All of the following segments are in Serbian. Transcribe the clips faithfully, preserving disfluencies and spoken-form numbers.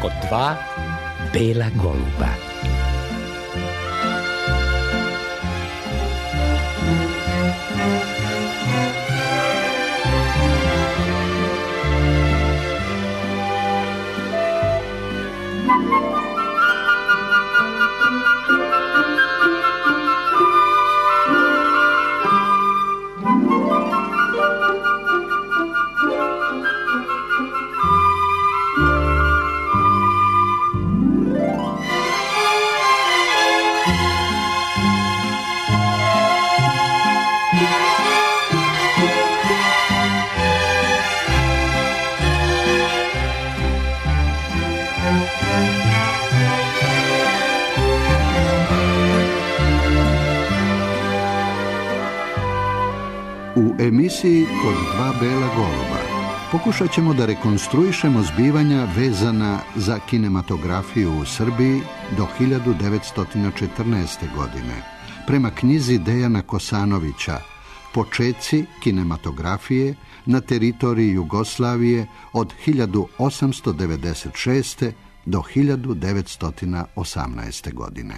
kod dva bela goluba. U emisiji Kod dva bela goluba pokušat ćemo da rekonstruišemo zbivanja vezana za kinematografiju u Srbiji do hiljadu devetsto četrnaeste. godine. Prema knjizi Dejana Kosanovića Počeci kinematografije na teritoriji Jugoslavije od hiljadu osamsto devedeset šeste. do hiljadu devetsto osamnaeste. godine.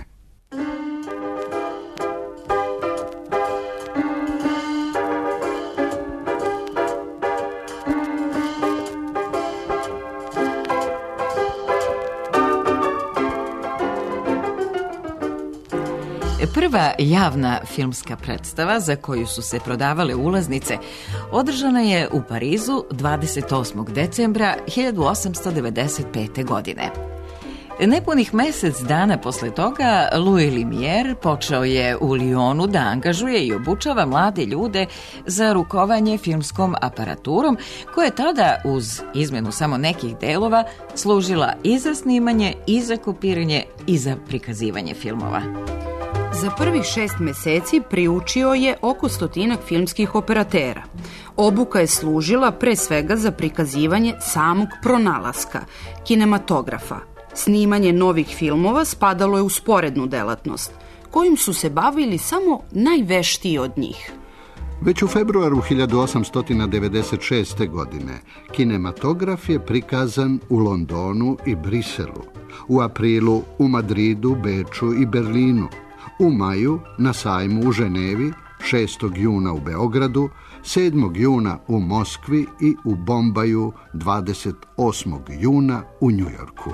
Prva javna filmska predstava za koju su se prodavale ulaznice održana je u Parizu dvadeset osmog decembra hiljadu osamsto devedeset pete. godine. Nepunih mesec dana posle toga Louis Lumière počeo je u Lyonu da angažuje i obučava mlade ljude za rukovanje filmskom aparaturom koja je tada, uz izmenu samo nekih delova, služila i za snimanje, i za kopiranje, i za prikazivanje filmova. Za prvih šest meseci priučio je oko stotinak filmskih operatera. Obuka je služila pre svega za prikazivanje samog pronalaska, kinematografa. Snimanje novih filmova spadalo je u sporednu delatnost, kojim su se bavili samo najveštiji od njih. Već u februaru hiljadu osamsto devedeset šeste. godine kinematograf je prikazan u Londonu i Briselu, u aprilu u Madridu, Beču i Berlinu, u maju na sajmu u Ženevi, šestog juna u Beogradu, sedmog juna u Moskvi i u Bombaju dvadeset osmog juna u Njujorku.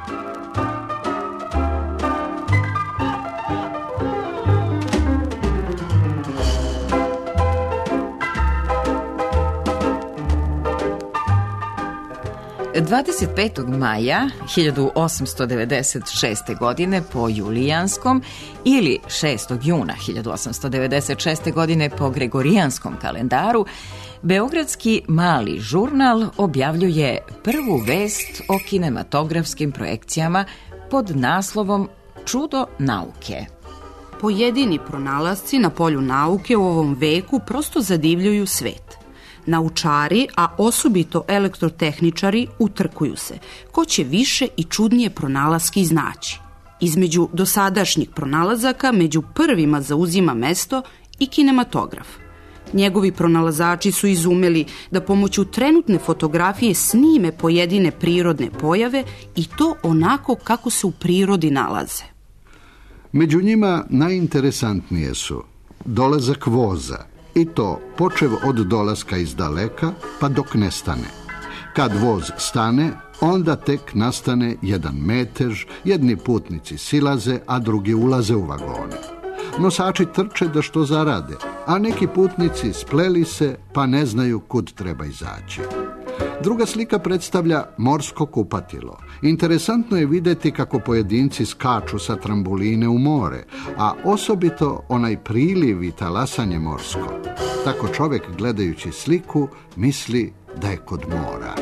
dvadeset petog maja hiljadu osamsto devedeset šeste. godine po julijanskom ili šestog juna hiljadu osamsto devedeset šeste. godine po gregorijanskom kalendaru, beogradski mali žurnal objavljuje prvu vest o kinematografskim projekcijama pod naslovom Čudo nauke. Pojedini pronalasci na polju nauke u ovom veku prosto zadivljuju svet. Naučari, a osobito elektrotehničari, utrkuju se ko će više i čudnije pronalaske iznaći. Između dosadašnjih pronalazaka među prvima zauzima mesto i kinematograf. Njegovi pronalazači su izumeli da pomoću trenutne fotografije snime pojedine prirodne pojave i to onako kako se u prirodi nalaze. Među njima najinteresantnije su dolazak voza, i to počev od dolaska iz daleka pa dok ne stane. Kad voz stane, onda tek nastane jedan metež, jedni putnici silaze, a drugi ulaze u vagone. Nosači trče da što zarade, a neki putnici spleli se pa ne znaju kud treba izaći. Druga slika predstavlja morsko kupatilo. Interesantno je vidjeti kako pojedinci skaču sa trambuline u more, a osobito onaj priliv i talasanje morsko. Tako čovjek gledajući sliku misli da je kod mora.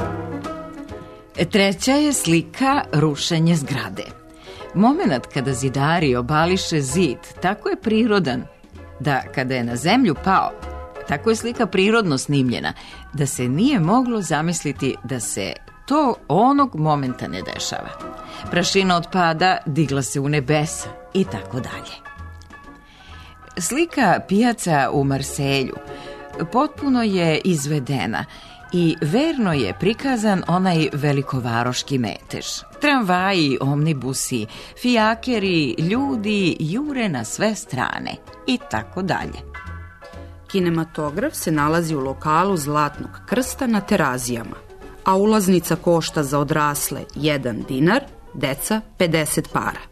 Treća je slika rušenje zgrade. Momenat kada zidari obališe zid tako je prirodan da kada je na zemlju pao, tako je slika prirodno snimljena, da se nije moglo zamisliti da se to onog momenta ne dešava. Prašina od pada digla se u nebesa i tako dalje. Slika pijaca u Marselju potpuno je izvedena i verno je prikazan onaj velikovaroški metež. Tramvaji, omnibusi, fijakeri, ljudi jure na sve strane i tako dalje. Kinematograf se nalazi u lokalu Zlatnog krsta na Terazijama, a ulaznica košta za odrasle jedan dinar, deca pedeset para.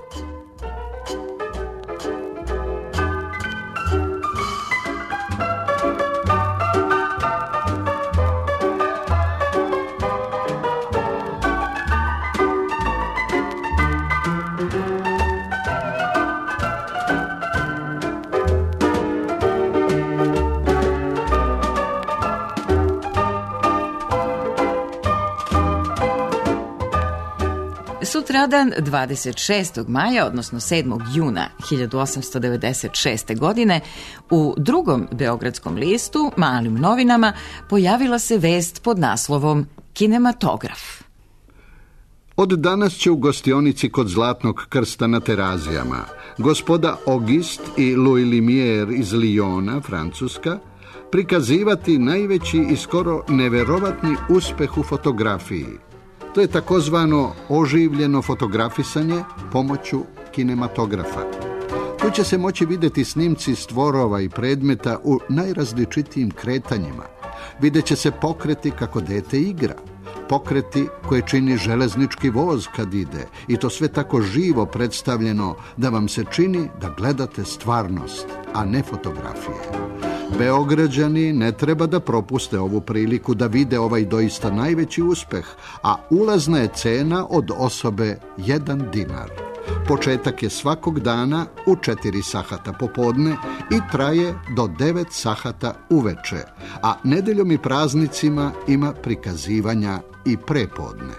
Sutradan, dvadeset šestog maja, odnosno sedmog juna hiljadu osamsto devedeset šeste. godine, u drugom beogradskom listu, Malim novinama, pojavila se vest pod naslovom Kinematograf. Od danas će u gostionici kod Zlatnog krsta na Terazijama gospoda Auguste i Louis Lumière iz Lyona, Francuska, prikazivati najveći i skoro neverovatni uspeh u fotografiji. To je takozvano oživljeno fotografisanje pomoću kinematografa. Tu će se moći vidjeti snimci stvorova i predmeta u najrazličitijim kretanjima. Vidjet će se pokreti kako dete igra, pokreti koje čini železnički voz kad ide, i to sve tako živo predstavljeno da vam se čini da gledate stvarnost, a ne fotografije. Beograđani ne treba da propuste ovu priliku da vide ovaj doista najveći uspeh, a ulazna je cena od osobe jedan dinar. Početak je svakog dana u četiri sahata popodne i traje do devet sahata uveče, a nedeljom i praznicima ima prikazivanja i prepodne.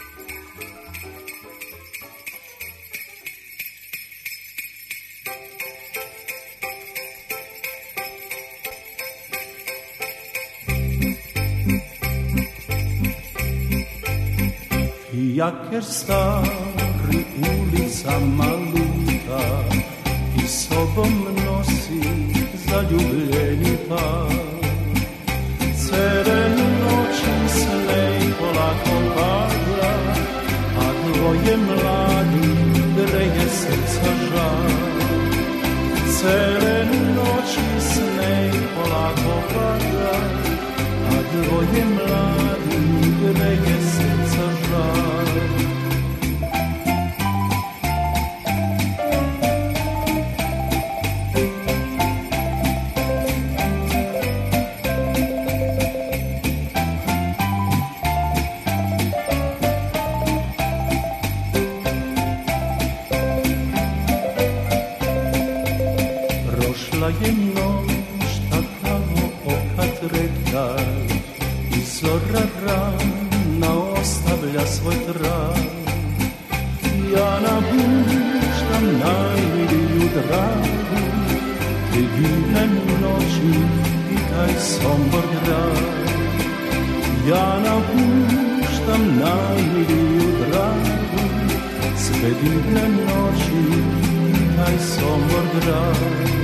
Jaker stari ulicama luta i sobom nosi zaljubljeni par. Cele noći snej polako pada, a dvoje mladi greje srca žar. Cele noći snej polako pada, a dvoje mladi greje srca žar. Prošla je noć takavo oka treka i zora rana ostavlja svoj trag. Ja napuštam najmiliju dragu, te divne noći i taj Sombor grad. Ja napuštam najmiliju dragu, sve divne noći i taj Sombor grad.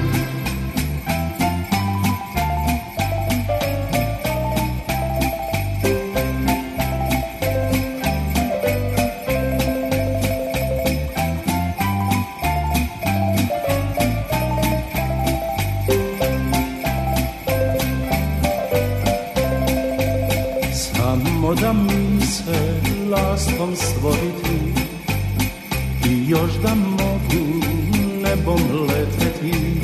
Da mi se lastom stvoriti i još da mogu nebom leteti.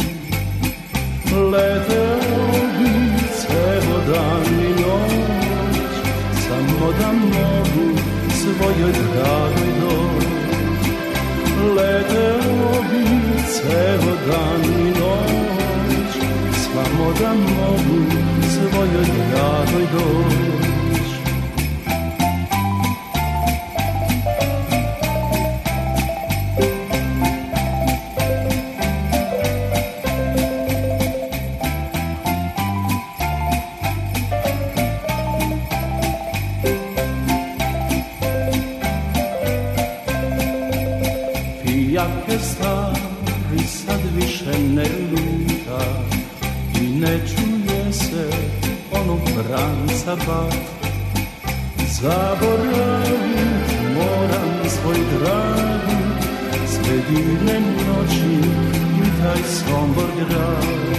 Leteo bi ceo dan i noć, samo da mogu svojoj dragoj doć. Leteo bi ceo dan i noć, samo da mogu svojoj dragoj doć. Jake stari sad više ne luta i ne čuje se onog tanca bar. Zaboravit moram svoj dragi, sve divne noći i taj Sombor grad.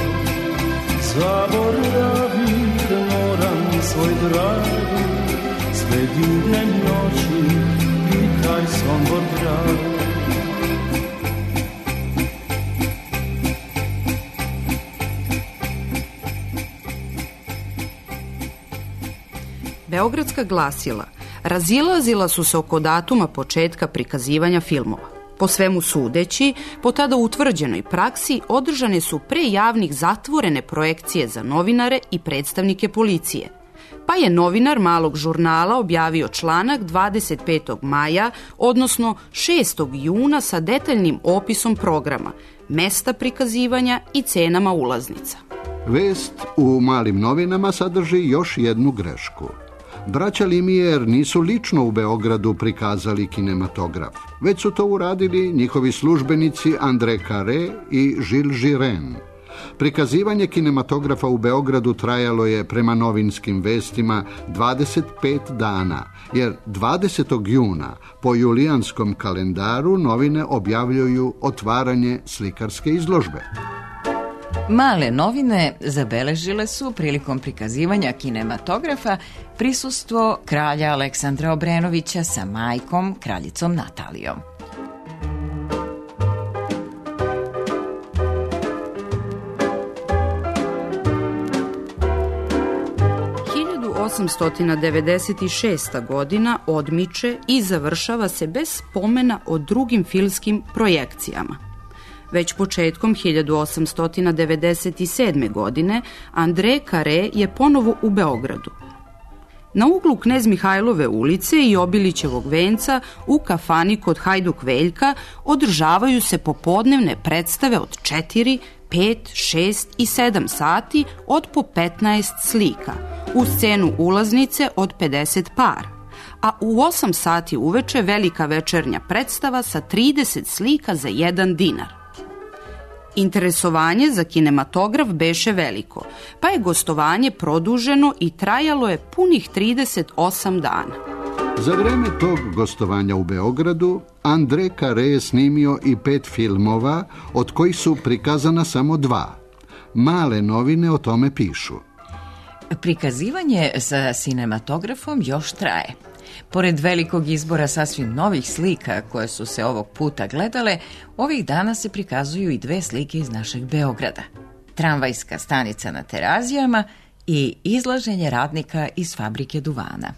Zaboravit moram svoj dragi, sve divne noći i taj Sombor grad. Beogradska glasila razilazila su se oko datuma početka prikazivanja filmova. Po svemu sudeći, po tada utvrđenoj praksi održane su pre javnih zatvorene projekcije za novinare i predstavnike policije. Pa je novinar malog žurnala objavio članak dvadeset petog maja, odnosno šestog juna sa detaljnim opisom programa, mesta prikazivanja i cenama ulaznica. Vest u malim novinama sadrži još jednu grešku. Braća Limijer nisu lično u Beogradu prikazali kinematograf, već su to uradili njihovi službenici André Carré i Jules Girén. Prikazivanje kinematografa u Beogradu trajalo je prema novinskim vestima dvadeset pet dana, jer dvadesetog juna po julijanskom kalendaru novine objavljuju otvaranje slikarske izložbe. Male novine zabeležile su prilikom prikazivanja kinematografa prisustvo kralja Aleksandra Obrenovića sa majkom, kraljicom Natalijom. hiljadu osamsto devedeset šesta. godina odmiče i završava se bez spomena o drugim filmskim projekcijama. Već početkom hiljadu osamsto devedeset sedme. godine André Carré je ponovo u Beogradu. Na uglu Knez Mihajlove ulice i Obilićevog venca u kafani kod Hajduk Veljka održavaju se popodnevne predstave od četiri, pet, šest i sedam sati od po petnaest slika, uz cenu ulaznice od pedeset para. A u osam sati uveče velika večernja predstava sa trideset slika za jedan dinar. Interesovanje za kinematograf beše veliko, pa je gostovanje produženo i trajalo je punih trideset osam dana. Za vreme tog gostovanja u Beogradu, André Carré je snimio i pet filmova, od kojih su prikazana samo dva. Male novine o tome pišu. Prikazivanje sa kinematografom još traje. Pored velikog izbora sasvim novih slika koje su se ovog puta gledale, ovih dana se prikazuju i dve slike iz našeg Beograda. Tramvajska stanica na Terazijama i izlaženje radnika iz fabrike duvana.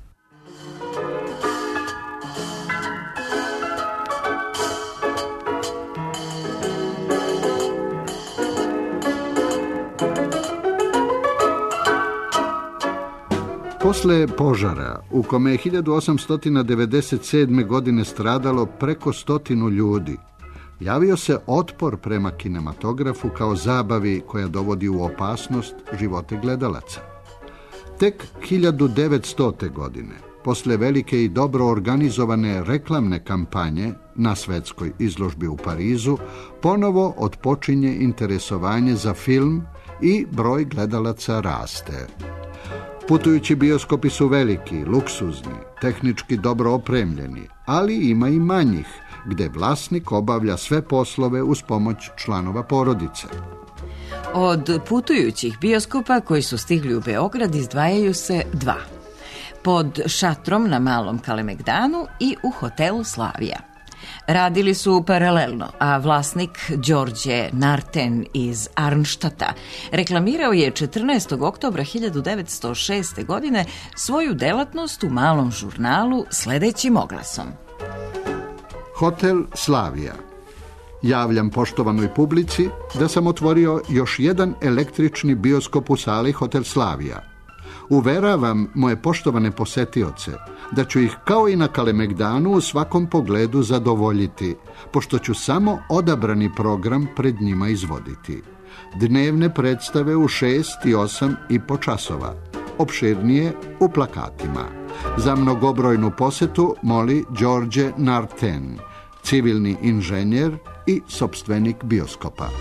Posle požara, u kome je hiljadu osamsto devedeset sedme. godine stradalo preko stotinu ljudi, javio se otpor prema kinematografu kao zabavi koja dovodi u opasnost živote gledalaca. Tek hiljadu devetstote. godine, posle velike i dobro organizovane reklamne kampanje na svetskoj izložbi u Parizu, ponovo otpočinje interesovanje za film i broj gledalaca raste. Putujući bioskopi su veliki, luksuzni, tehnički dobro opremljeni, ali ima i manjih, gde vlasnik obavlja sve poslove uz pomoć članova porodice. Od putujućih bioskopa koji su stigli u Beograd izdvajaju se dva. Pod šatrom na Malom Kalemegdanu i u hotelu Slavija. Radili su paralelno, a vlasnik Đorđe Narten iz Arnštata reklamirao je četrnaestog oktobra hiljadu devetsto šeste. godine svoju delatnost u malom žurnalu sledećim oglasom. Hotel Slavija. Javljam poštovanoj publici da sam otvorio još jedan električni bioskop u sali Hotel Slavija. Uveravam moje poštovane posetioce da ću ih kao i na Kalemegdanu u svakom pogledu zadovoljiti, pošto ću samo odabrani program pred njima izvoditi. Dnevne predstave u šest i osam i po časova, opširnije u plakatima. Za mnogobrojnu posetu moli Đorđe Narten, civilni inženjer i sopstvenik bioskopa.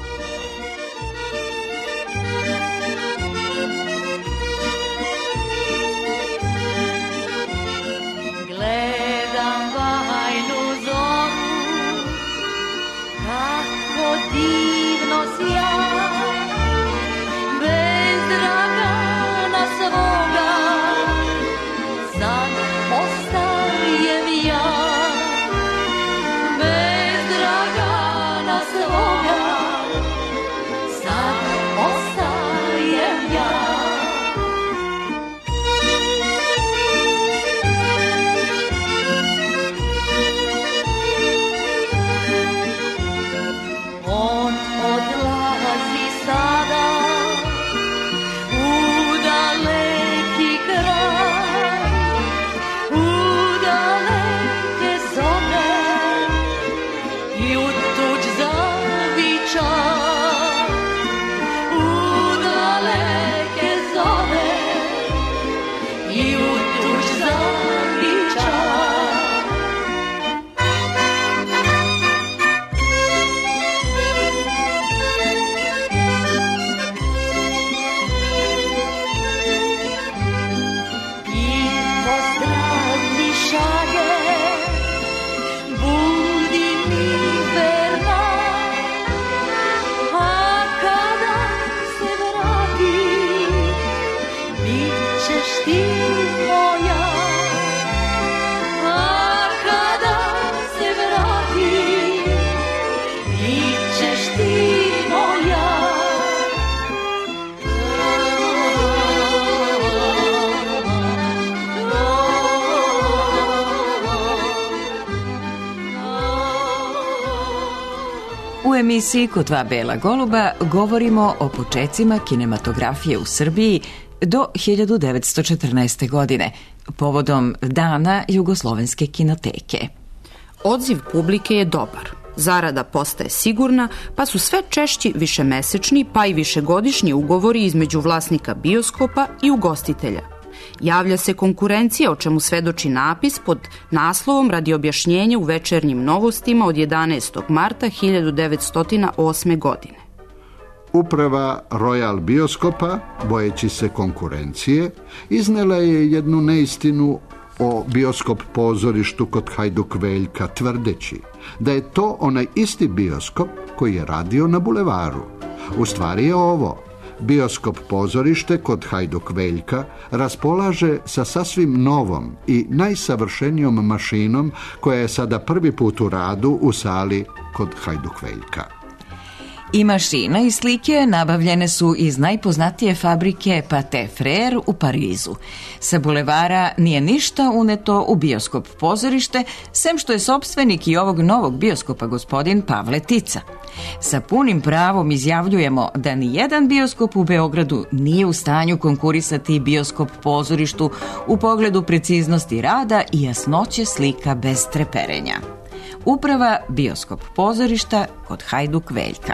emisiji Kod dva bela goluba govorimo o počecima kinematografije u Srbiji do hiljadu devetsto četrnaeste. godine, povodom Dana Jugoslovenske kinoteke. Odziv publike je dobar. Zarada postaje sigurna, pa su sve češći višemesečni pa i višegodišnji ugovori između vlasnika bioskopa i ugostitelja. Javlja se konkurencija, o čemu svedoči napis pod naslovom radi objašnjenja u Večernjim novostima od jedanaestog marta hiljadu devetsto osme. godine. Uprava Royal bioskopa, bojeći se konkurencije, iznela je jednu neistinu o bioskop pozorištu kod Hajduk Veljka, tvrdeći da je to onaj isti bioskop koji je radio na bulevaru. U stvari je ovo. Bioskop pozorište kod Hajduk Veljka raspolaže sa sasvim novom i najsavršenijom mašinom koja je sada prvi put u radu u sali kod Hajduk Veljka. I mašina i slike nabavljene su iz najpoznatije fabrike Pathé Frères u Parizu. Sa bulevara nije ništa uneto u bioskop pozorište, sem što je sopstvenik i ovog novog bioskopa gospodin Pavle Tica. Sa punim pravom izjavljujemo da ni jedan bioskop u Beogradu nije u stanju konkurisati bioskop pozorištu u pogledu preciznosti rada i jasnoće slika bez treperenja. Uprava bioskop pozorišta kod Hajduk Veljka.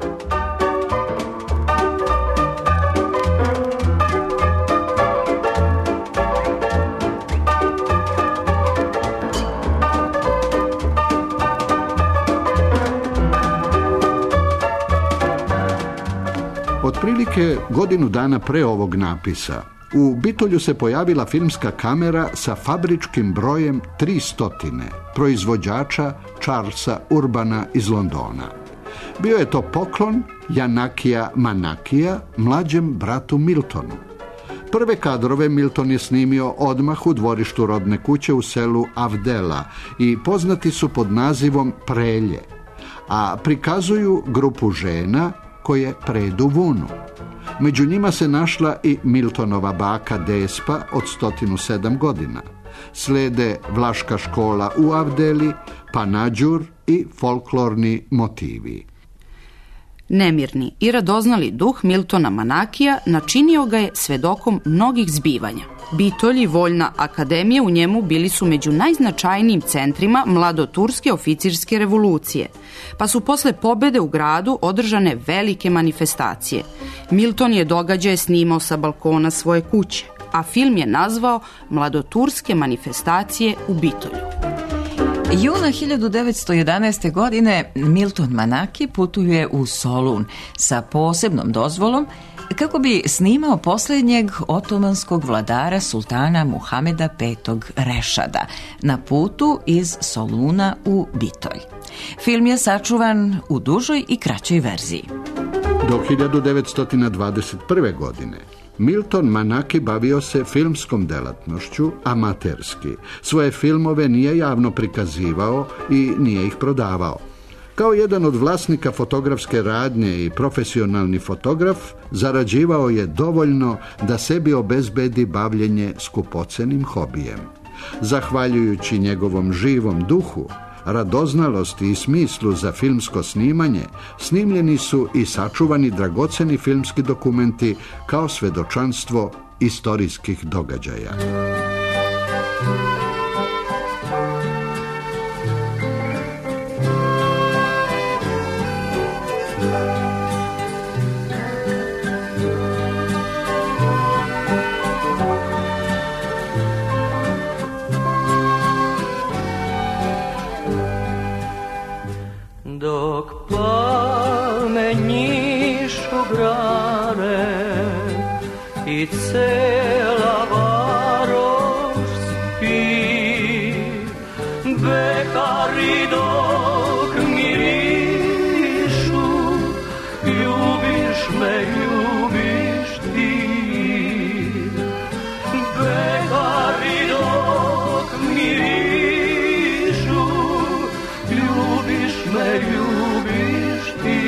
Otprilike godinu dana pre ovog napisa u Bitolju se pojavila filmska kamera sa fabričkim brojem tristo, proizvođača Charlesa Urbana iz Londona. Bio je to poklon Janakija Manakija mlađem bratu Miltonu. Prve kadrove Milton je snimio odmah u dvorištu rodne kuće u selu Avdela i poznati su pod nazivom Prelje, a prikazuju grupu žena koje predu vunu. Među njima se našla i Miltonova baka Despa od sto sedam godina. Slede Vlaška škola u Avdeli, Panađur i folklorni motivi. Nemirni i radoznali duh Miltona Manakija načinio ga je svedokom mnogih zbivanja. Bitolj i Vojna akademija u njemu bili su među najznačajnijim centrima mladoturske oficirske revolucije, pa su posle pobede u gradu održane velike manifestacije. Milton je događaje snimao sa balkona svoje kuće, a film je nazvao Mladoturske manifestacije u Bitolju. Juna hiljadu devetsto jedanaeste. godine Milton Manaki putuje u Solun sa posebnom dozvolom kako bi snimao posljednjeg otomanskog vladara sultana Muhameda petog Rešada na putu iz Soluna u Bitolj. Film je sačuvan u dužoj i kraćoj verziji. Do hiljadu devetsto dvadeset prve. godine Milton Manaki bavio se filmskom delatnošću amaterski. Svoje filmove nije javno prikazivao i nije ih prodavao. Kao jedan od vlasnika fotografske radnje i profesionalni fotograf, zarađivao je dovoljno da sebi obezbedi bavljenje skupocenim hobijem. Zahvaljujući njegovom živom duhu, radoznalosti i smislu za filmsko snimanje, snimljeni su i sačuvani dragoceni filmski dokumenti kao svedočanstvo istorijskih događaja. Dok palme njišu grane i cela varoš spi, bekari dok mirišu, ljubiš me, ljubiš ti. Bekari dok mirišu, ljubiš me, ljubiš ti.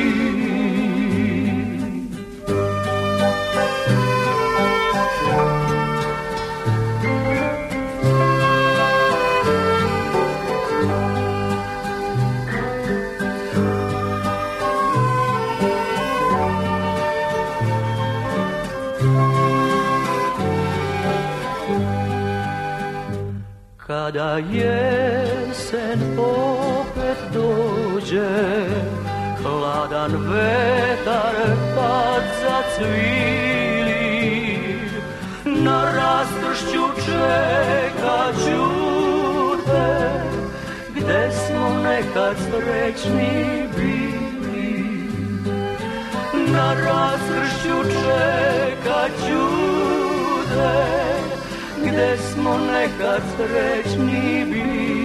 Kada jesen opet dođe, hladan vetar tad zacvili, na raskršću čekat ću te, gde smo nekad srećni bili. Na raskršću čekat ću te, gde smo nekad srećni bili.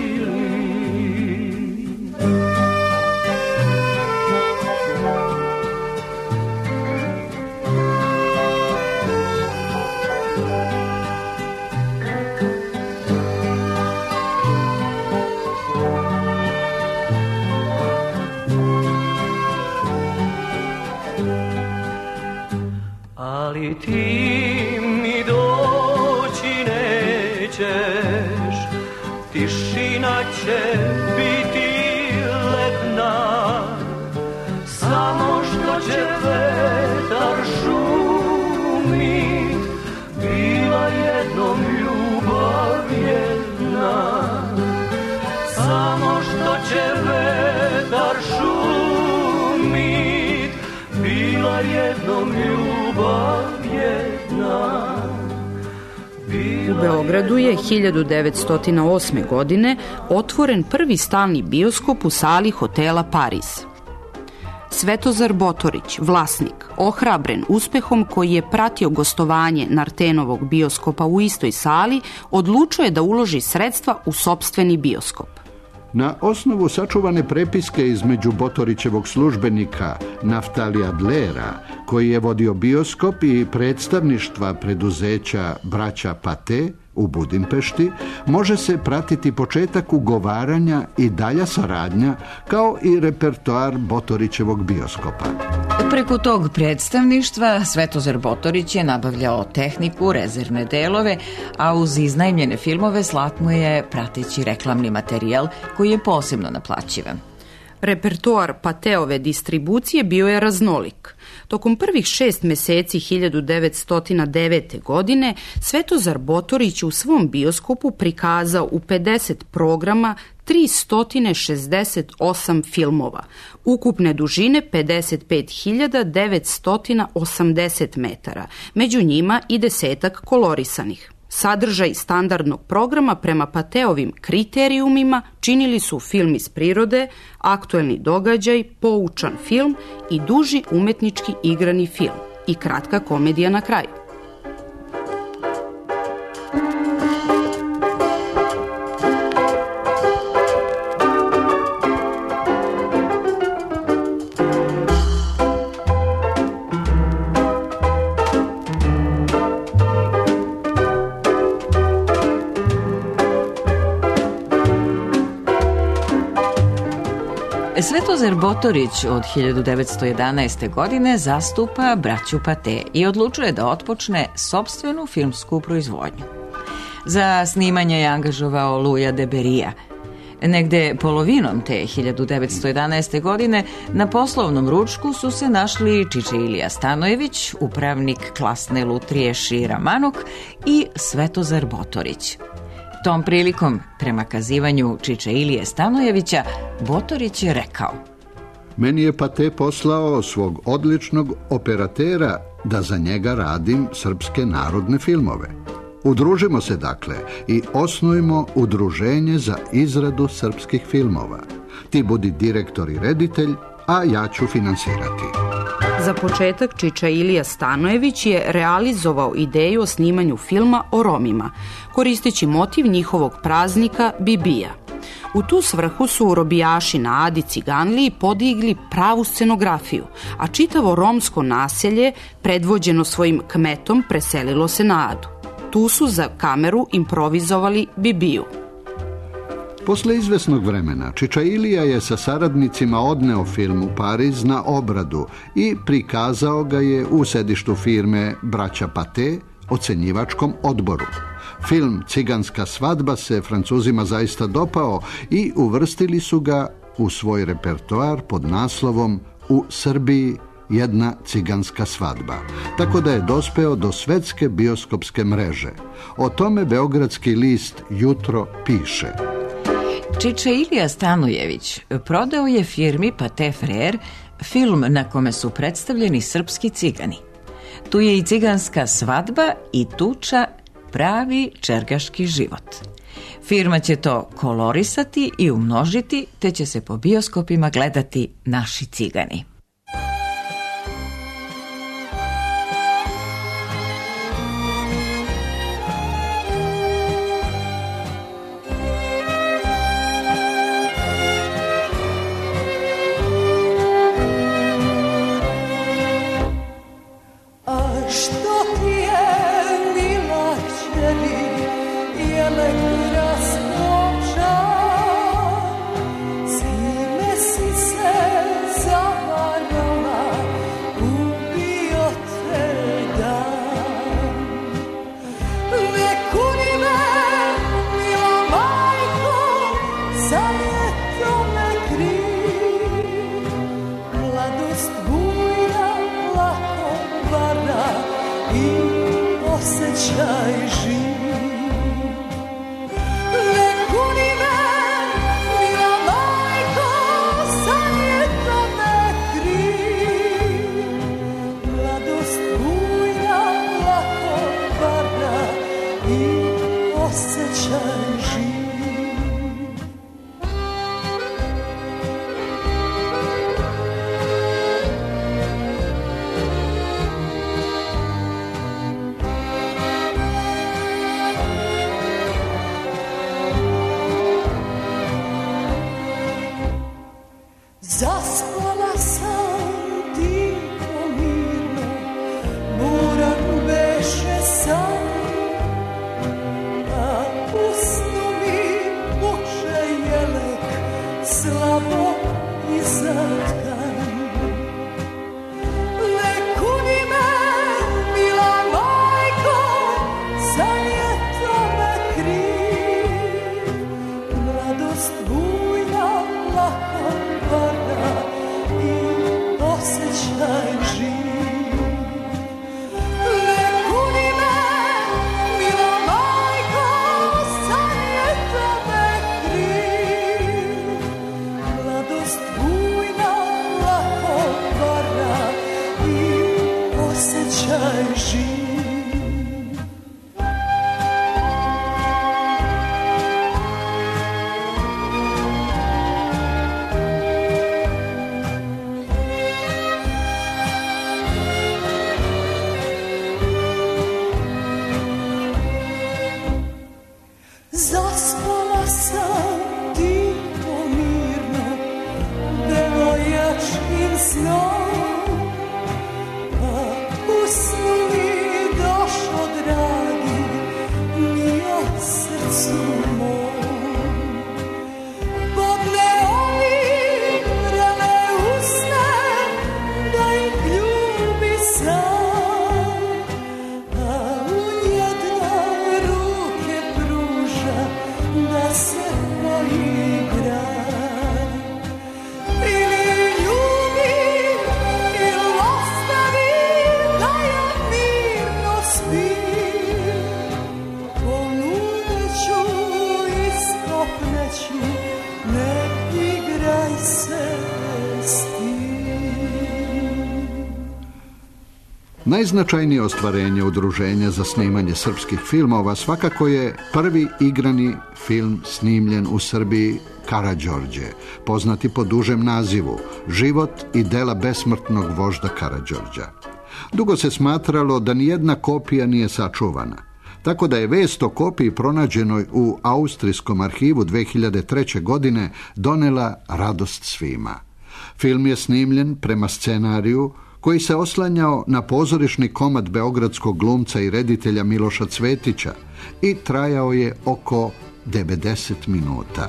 Ali ti mi doći nećeš, tišina će biti ledna, samo što će vetar šumit, bila jednom ljubav jedna. Samo što će vetar šumit, bila jednom ljubav jedna. U Beogradu je hiljadu devetsto osme. godine otvoren prvi stalni bioskop u sali hotela Paris. Svetozar Botorić, vlasnik, ohrabren uspehom koji je pratio gostovanje Nartenovog bioskopa u istoj sali, odlučuje da uloži sredstva u sopstveni bioskop. Na osnovu sačuvane prepiske između Botorićevog službenika Naftalija Adlera, koji je vodio bioskop, i predstavništva preduzeća braća Pate u Budimpešti, može se pratiti početak ugovaranja i dalja saradnja, kao i repertoar Botorićevog bioskopa. Preko tog predstavništva Svetozar Botorić je nabavljao tehniku, rezervne delove, a uz iznajmljene filmove slat mu je prateći reklamni materijal koji je posebno naplaćivan. Repertoar Pateove distribucije bio je raznolik. Tokom prvih šest meseci hiljadu devetsto devete. godine Svetozar Botorić u svom bioskopu prikazao u pedeset programa tristo šezdeset osam filmova, ukupne dužine pedeset pet hiljada devetsto osamdeset metara, među njima i desetak kolorisanih. Sadržaj standardnog programa prema Pateovim kriterijumima činili su film iz prirode, aktuelni događaj, poučan film i duži umetnički igrani film i kratka komedija na kraju. Svetozar Botorić od hiljadu devetsto jedanaeste. godine zastupa braću Pate i odlučuje da otpočne sopstvenu filmsku proizvodnju. Za snimanje je angažovao Luja de Berija. Negde polovinom te hiljadu devetsto jedanaeste. godine na poslovnom ručku su se našli Čiče Ilija Stanojević, upravnik klasne lutrije Šira Manuk i Svetozar Botorić. Tom prilikom, prema kazivanju Čiče Ilije Stanojevića, Botorić je rekao: Meni je Pate poslao svog odličnog operatera da za njega radim srpske narodne filmove. Udružimo se dakle i osnujmo udruženje za izradu srpskih filmova. Ti budi direktor i reditelj, a ja ću finansirati. Za početak Čiča Ilija Stanojević je realizovao ideju o snimanju filma o Romima, koristeći motiv njihovog praznika Bibija. U tu svrhu su robijaši na Adi Ciganliji podigli pravu scenografiju, a čitavo romsko naselje, predvođeno svojim kmetom, preselilo se na Adu. Tu su za kameru improvizovali Bibiju. Posle izvesnog vremena, Čiča Ilija je sa saradnicima odneo film u Pariz na obradu i prikazao ga je u sedištu firme braća Pate ocenjivačkom odboru. Film Ciganska svadba se Francuzima zaista dopao i uvrstili su ga u svoj repertoar pod naslovom U Srbiji Jedna ciganska svadba, tako da je dospeo do svetske bioskopske mreže. O tome beogradski list Jutro piše. Čiče Ilija Stanojević prodao je firmi Pate Frere film na kome su predstavljeni srpski cigani. Tu je i ciganska svadba i tuča, pravi čergaški život. Firma će to kolorisati i umnožiti, te će se po bioskopima gledati naši cigani. Zaspala sam tiho mirno, buran beše san, a u snu mi puče jelek, slabo i zatkan. Lekuni me, mila majko, za ljeto me kriv, mladost bujna, lako vara i osjećaj živ. Lekuni me, mila majko, za ljeto me kriv, mladost bujna, lako vara i osjećaj živ. Zaspala sam tiho mirno, devojačkim snom, a u snu mi došo dragi, mi od srcu mom. Podne ovi vrane usne, da ih ljubi sam, a u njedna ruke pruža, da se poigra. Ili ljubi, ili ostavi, da ja mirno spim. Poludeću, iskopneću, ne igraj se s tim. Najznačajnije ostvarenje udruženja za snimanje srpskih filmova svakako je prvi igrani film snimljen u Srbiji Karađorđe, poznati po dužem nazivu Život i dela besmrtnog vožda Karađorđa. Dugo se smatralo da nijedna kopija nije sačuvana, tako da je vest o kopiji pronađenoj u Austrijskom arhivu dve hiljade treće. godine donela radost svima. Film je snimljen prema scenariju koji se oslanjao na pozorišni komad beogradskog glumca i reditelja Miloša Cvetića i trajao je oko devedeset minuta.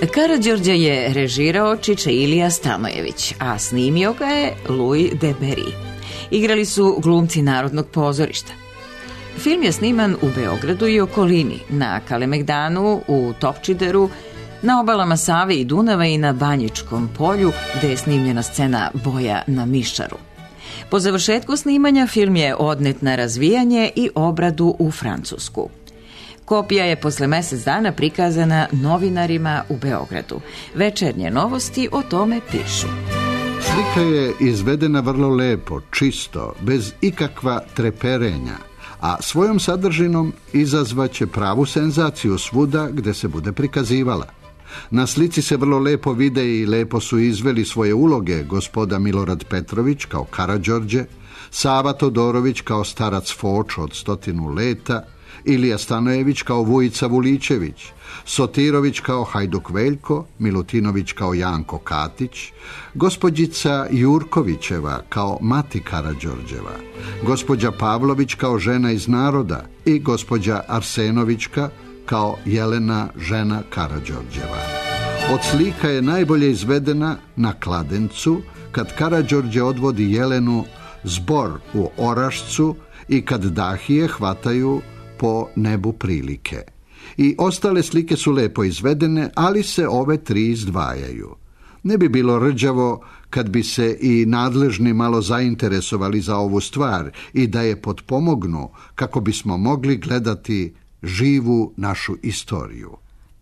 Karađorđa je režirao Čiče Ilija Stanojević, a snimio ga je Louis de Berry. Igrali su glumci Narodnog pozorišta. Film je sniman u Beogradu i okolini, na Kalemegdanu, u Topčideru, na obalama Save i Dunava i na Banjičkom polju, gde je snimljena scena boja na Mišaru. Po završetku snimanja film je odnet na razvijanje i obradu u Francusku. Kopija je posle mesec dana prikazana novinarima u Beogradu. Večernje novosti o tome pišu. Slika je izvedena vrlo lepo, čisto, bez ikakva treperenja, a svojom sadržinom izazvaće pravu senzaciju svuda gde se bude prikazivala. Na slici se vrlo lepo vide i lepo su izveli svoje uloge gospoda Milorad Petrović kao Karađorđe, Sava Todorović kao starac Foč od stotinu leta, Ilija Stanojević kao Vujica Vuličević, Sotirović kao Hajduk Veljko, Milutinović kao Janko Katić, gospođica Jurkovićeva kao Mati Karađorđeva, gospođa Pavlović kao žena iz naroda i gospođa Arsenovićka kao Jelena, žena Karađorđeva. Od slika je najbolje izvedena na Kladencu, kad Karađorđe odvodi Jelenu zbor u Orašcu i kad dahije hvataju po nebu prilike. I ostale slike su lepo izvedene, ali se ove tri izdvajaju. Ne bi bilo rđavo kad bi se i nadležni malo zainteresovali za ovu stvar i da je potpomognu kako bismo mogli gledati živu našu istoriju.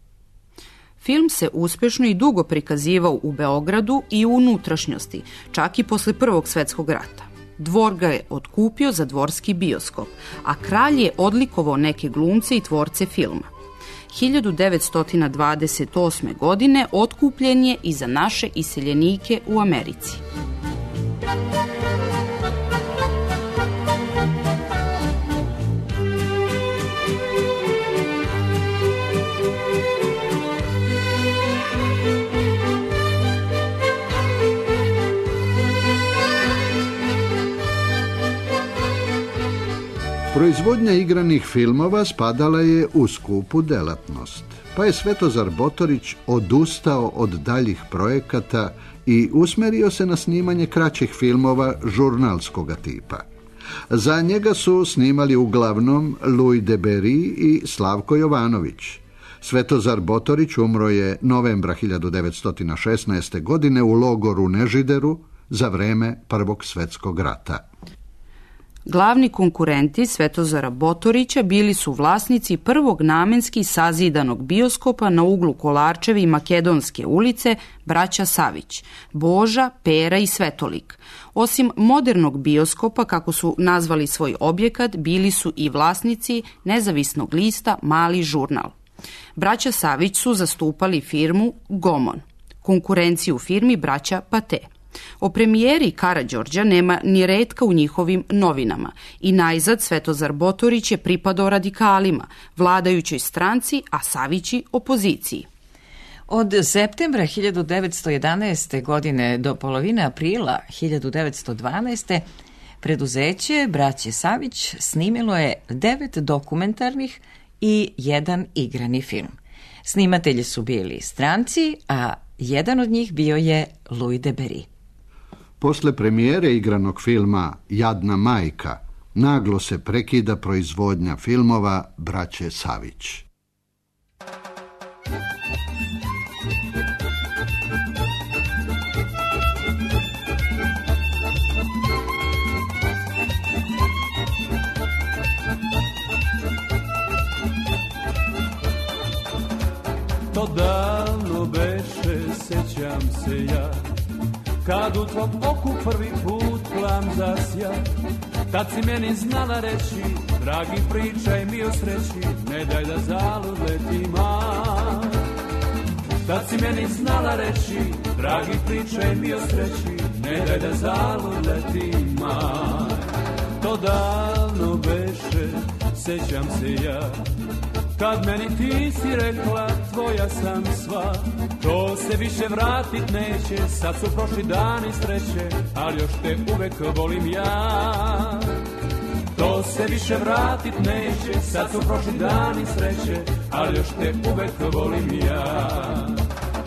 Film se uspešno i dugo prikazivao u Beogradu i u unutrašnjosti, čak i posle Prvog svetskog rata. Dvor ga je otkupio za dvorski bioskop, a kralj je odlikovao neke glumce i tvorce filma. hiljadu devetsto dvadeset osme. godine otkupljen je i za naše iseljenike u Americi. Proizvodnja igranih filmova spadala je u skupu delatnost, pa je Svetozar Botorić odustao od daljih projekata i usmerio se na snimanje kraćih filmova žurnalskog tipa. Za njega su snimali uglavnom Louis de Berry i Slavko Jovanović. Svetozar Botorić umro je novembra hiljadu devetsto šesnaeste. godine u logoru Nežideru za vreme Prvog svetskog rata. Glavni konkurenti Svetozara Botorića bili su vlasnici prvog namenski sazidanog bioskopa na uglu Kolarčeve i Makedonske ulice, braća Savić, Boža, Pera i Svetolik. Osim modernog bioskopa, kako su nazvali svoj objekat, bili su i vlasnici nezavisnog lista Mali žurnal. Braća Savić su zastupali firmu Gomon, konkurenciju firmi braća Pate. O premijeri Karađorđa nema ni retka u njihovim novinama i najzad Svetozar Botorić je pripadao radikalima, vladajućoj stranci, a Savići opoziciji. Od septembra hiljadu devetsto jedanaeste. godine do polovine aprila hiljadu devetsto dvanaeste. preduzeće braće Savić snimilo je devet dokumentarnih i jedan igrani film. Snimatelji su bili stranci, a jedan od njih bio je Louis de Berry. Posle premijere igranog filma Jadna majka, naglo se prekida proizvodnja filmova braće Savić. To davno beše, sećam se ja, kad u tvom oku prvi put plam zasja, tad si meni znala reći, dragi pričaj mi o sreći, ne daj da zalud letima. Tad si meni znala reći, dragi pričaj mi o sreći, ne daj da zalud letima. To davno beše, sećam se ja, kad meni ti si rekla, tvoja sam sva, to se više vratit neće, sad su prošli dani sreće, ali još te uvek volim ja. To se više vratit neće, sad su prošli dani sreće, ali još te uvek volim ja.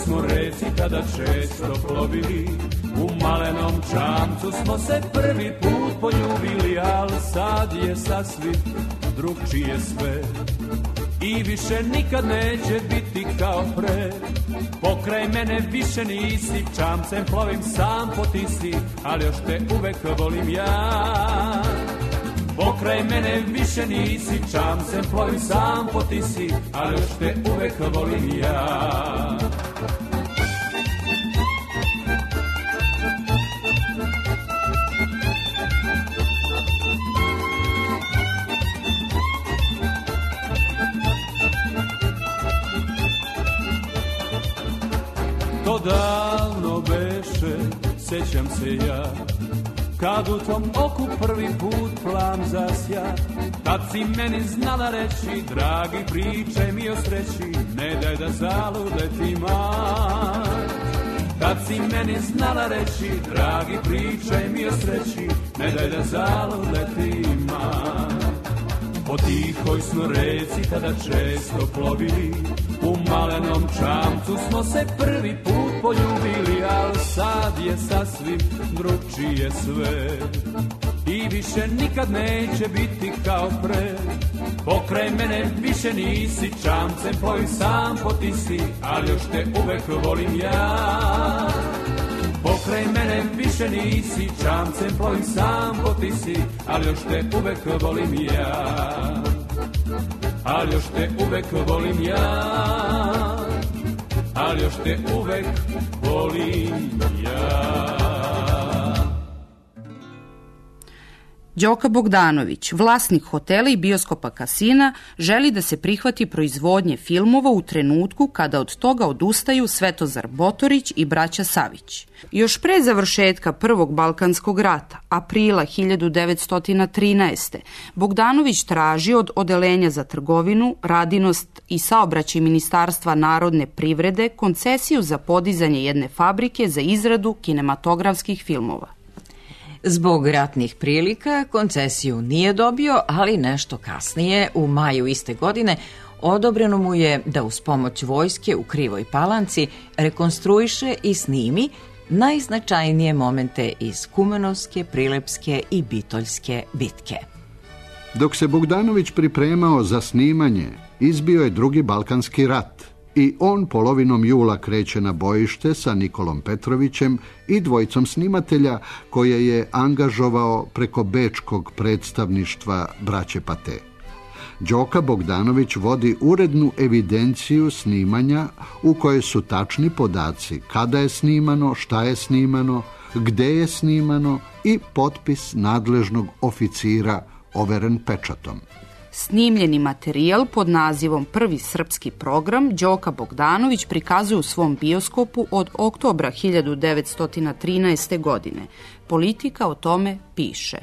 smo reci tada često plovili, u malenom čamcu smo se prvi put poljubili, al sad je sasvim drugčije sve i više nikad neće biti kao pre. Pokraj mene više nisi, čamcem plovim sam po tisi, ali još te uvek volim ja. Pokraj mene više nisi, čamcem plovim sam po tisi, ali još te uvek volim ja. To davno beše, sećam se ja, kad u tom oku prvi put plan zasja. Tad si meni znala reći, dragi pričaj mi o sreći, ne daj da zalude ti maj. Tad si meni znala reći, dragi pričaj mi o sreći, ne daj da zalude ti maj. Po tihoj smo reci tada često plovili, u malenom čamcu smo se prvi put poljubili, al sad je sasvim drugčije sve i više nikad neće biti kao pre. Pokraj mene više nisi, čamcem plovim sam po tisi, ali još te uvek volim ja. Pokraj mene više nisi, čamcem plovim sam po tisi, ali još te uvek volim ja. Ali još te uvek volim ja, ali još te uvek volim ja. Đoka Bogdanović, vlasnik hotela i bioskopa Kasina, želi da se prihvati proizvodnje filmova u trenutku kada od toga odustaju Svetozar Botorić i braća Savić. Još pre završetka Prvog Balkanskog rata, aprila hiljadu devetsto trinaeste. Bogdanović traži od Odeljenja za trgovinu, radinost i saobraćaj Ministarstva narodne privrede koncesiju za podizanje jedne fabrike za izradu kinematografskih filmova. Zbog ratnih prilika koncesiju nije dobio, ali nešto kasnije, u maju iste godine, odobreno mu je da uz pomoć vojske u Krivoj Palanci rekonstruiše i snimi najznačajnije momente iz Kumanovske, Prilepske i Bitoljske bitke. Dok se Bogdanović pripremao za snimanje, izbio je drugi Balkanski rat i on polovinom jula kreće na bojište sa Nikolom Petrovićem i dvojicom snimatelja koje je angažovao preko bečkog predstavništva braće Pate. Đoka Bogdanović vodi urednu evidenciju snimanja u kojoj su tačni podaci kada je snimano, šta je snimano, gde je snimano i potpis nadležnog oficira overen pečatom. Snimljeni materijal pod nazivom Prvi srpski program Đoka Bogdanović prikazuje u svom bioskopu od oktobra hiljadu devetsto trinaeste. godine. Politika o tome piše.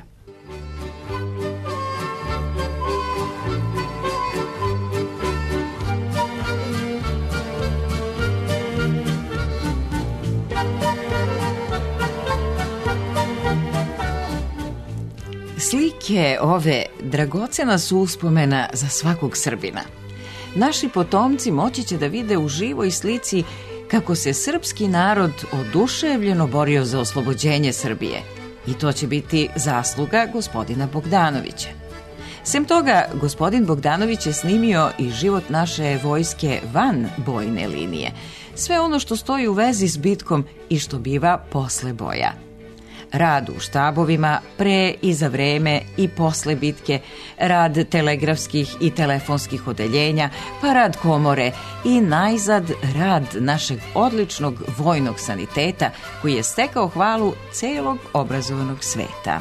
Slike ove dragocena su uspomena za svakog Srbina. Naši potomci moći će da vide u živoj slici kako se srpski narod oduševljeno borio za oslobođenje Srbije. I to će biti zasluga gospodina Bogdanovića. Sem toga, gospodin Bogdanović je snimio i život naše vojske van bojne linije. Sve ono što stoji u vezi s bitkom i što biva posle boja. Rad u štabovima pre i za vreme i posle bitke, rad telegrafskih i telefonskih odeljenja, pa rad komore i najzad rad našeg odličnog vojnog saniteta koji je stekao hvalu celog obrazovanog sveta.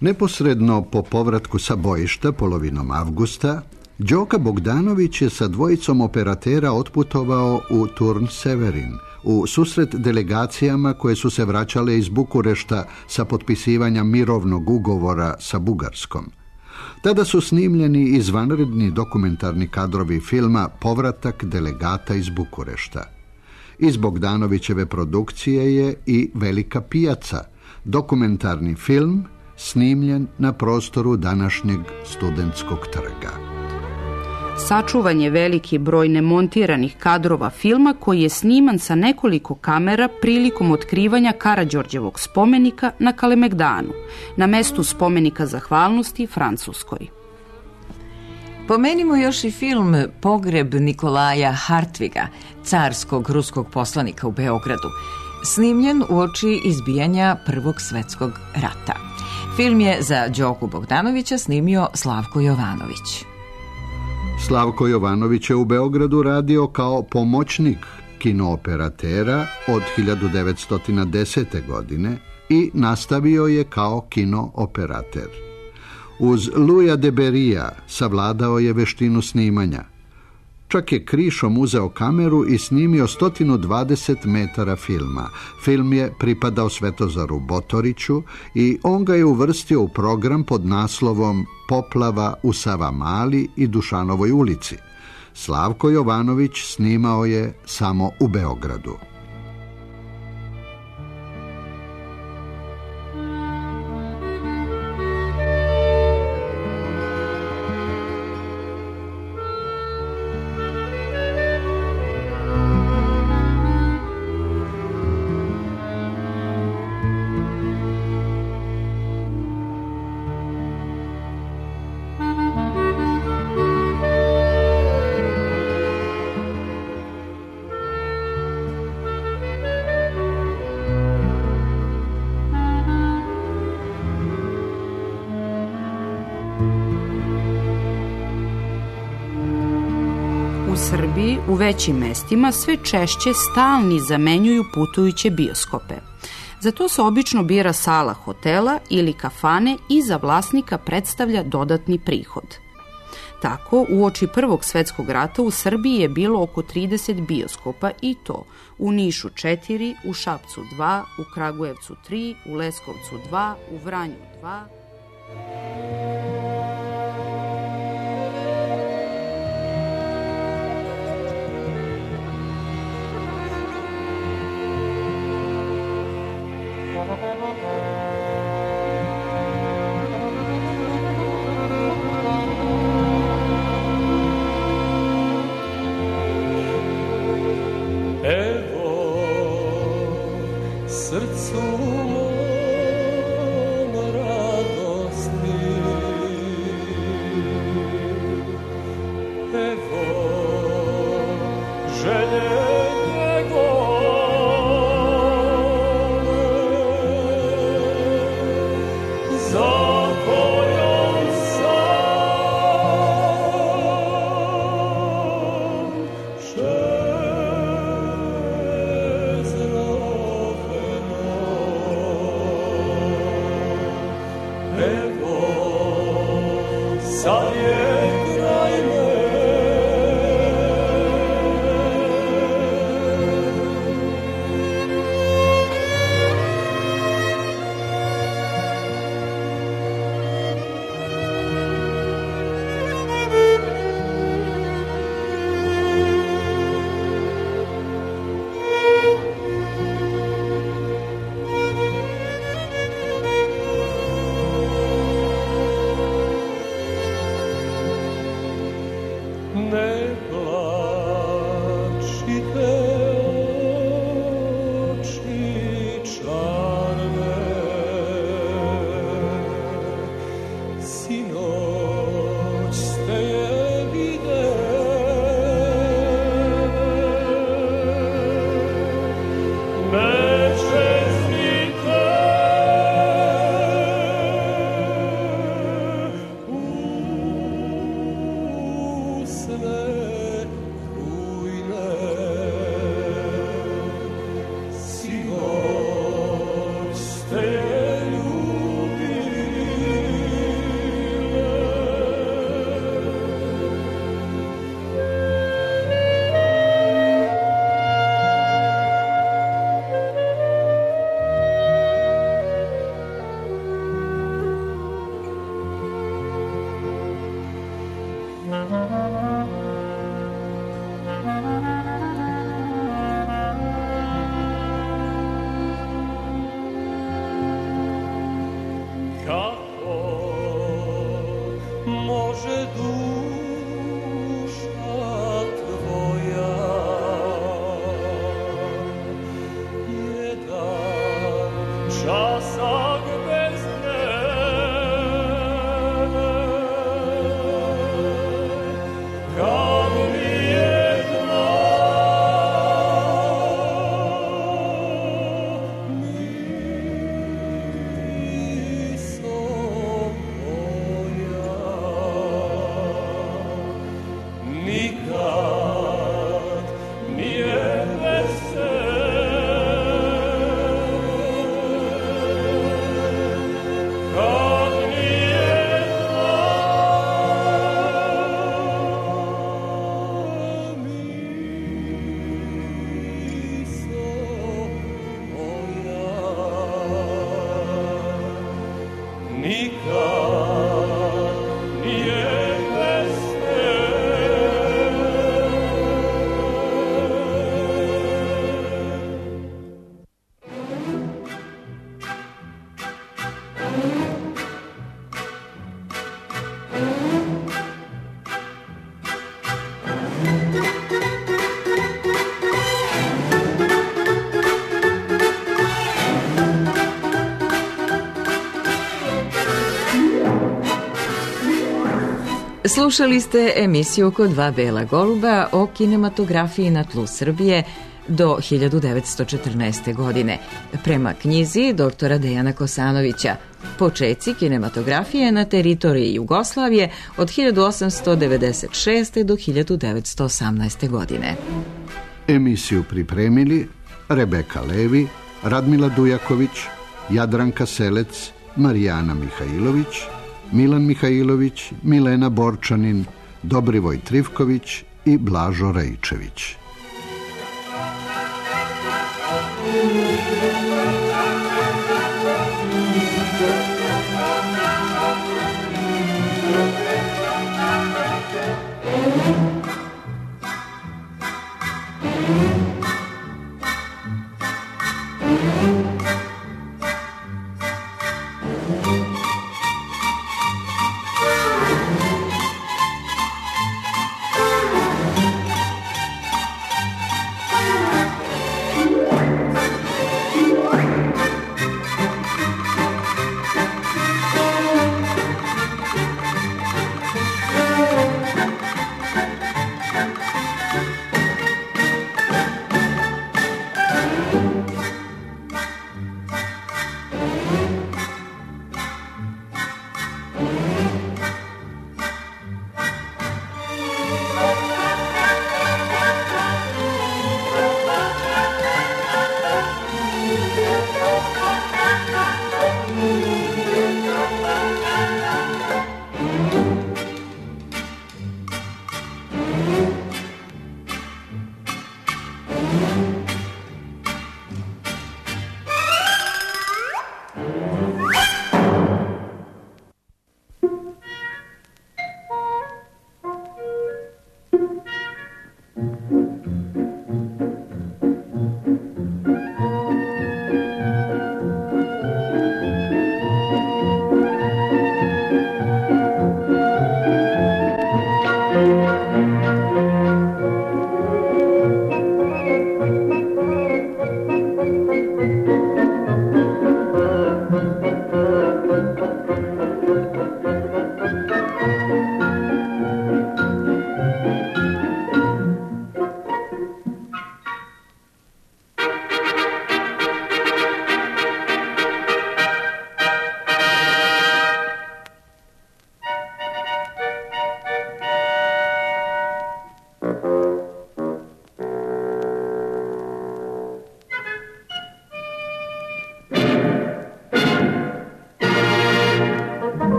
Neposredno po povratku sa bojišta polovinom avgusta, Đoka Bogdanović je sa dvojicom operatera otputovao u Turn Severin, u susret delegacijama koje su se vraćale iz Bukurešta sa potpisivanja mirovnog ugovora sa Bugarskom. Tada su snimljeni izvanredni dokumentarni kadrovi filma Povratak delegata iz Bukurešta. Iz Bogdanovićeve produkcije je i Velika pijaca, dokumentarni film snimljen na prostoru današnjeg Studentskog trga. Sačuvan je veliki broj nemontiranih kadrova filma koji je sniman sa nekoliko kamera prilikom otkrivanja Karađorđevog spomenika na Kalemegdanu, na mestu spomenika zahvalnosti Francuskoj. Pomenimo još i film Pogreb Nikolaja Hartviga, carskog ruskog poslanika u Beogradu, snimljen uoči izbijanja Prvog svetskog rata. Film je za Đoku Bogdanovića snimio Slavko Jovanović. Slavko Jovanović je u Beogradu radio kao pomoćnik kinooperatera od hiljadu devetsto desete. godine i nastavio je kao kinooperater. Uz Luja de Berija savladao je veštinu snimanja. Čak je krišom uzeo kameru i snimio sto dvadeset metara filma. Film je pripadao Svetozaru Botoriću i on ga je uvrstio u program pod naslovom Poplava u Savamali i Dušanovoj ulici. Slavko Jovanović snimao je samo u Beogradu. U Srbiji, u većim mestima, sve češće stalni zamenjuju putujuće bioskope. Za to se obično bira sala hotela ili kafane i za vlasnika predstavlja dodatni prihod. Tako, uoči Prvog svetskog rata u Srbiji je bilo oko trideset bioskopa i to u Nišu četiri, u Šapcu dva, u Kragujevcu tri, u Leskovcu dva, u Vranju dva. Evo srcu mom radosti, evo želje časak bez nje. Kad nijedno misom moja nikad nije Slušali ste emisiju Ko dva bela goluba o kinematografiji na tlu Srbije do hiljadu devetsto četrnaeste. godine, prema knjizi doktora Dejana Kosanovića Počeci kinematografije na teritoriji Jugoslavije od hiljadu osamsto devedeset šeste. do hiljadu devetsto osamnaeste. godine. Emisiju pripremili Rebeka Levi, Radmila Dujaković, Jadranka Selec, Marijana Mihajlović, Milan Mihajlović, Milena Borčanin, Dobrivoj Trivković i Blažo Rejčević.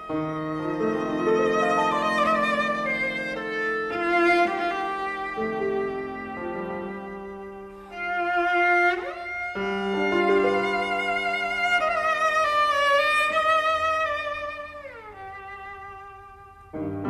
Thank you.